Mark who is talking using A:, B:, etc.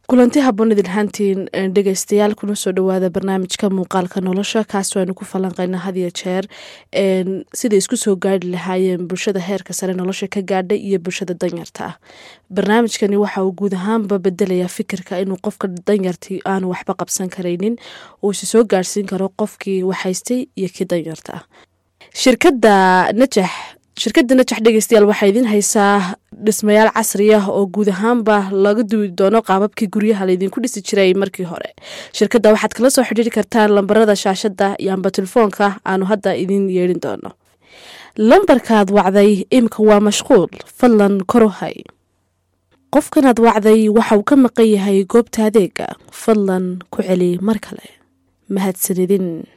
A: kulanti habboon idin hantiin dhegeystayaal kuna soo dhawaada barnaamijka muuqaalka nolosha kaasoo aynu ku falanqayna had iyo jeer sida isku soo gaari lahaayeen bulshada heerka sare nolosha ka gaadhay iyo bulshada danyarta ah. barnaamijkani waxa uu guud ahaanba bedelayaa fikirka inuu qofka danyartii aanu waxba qabsan karaynin uu si soo gaarsiin karo qofkii waxhaystay iyo kii danyarta ah. shirkadda najax dhegeystayaal waxay idin haysaa dhismayaal casri ah oo guud ahaanba laga duwi doono qaababkii guryaha laydinku dhisi jiray markii hore. shirkadda waxaad kala soo xidhiiri kartaan lambarada shaashadda iyo amba telefoonka aanu hadda idin yeedhin doono. lambarkaad wacday imika waa mashquul, fadlan korohay. qofkanaad wacday waxa uu ka maqan yahay goobta adeega, fadlan ku celi mar kale. mahadsanidin.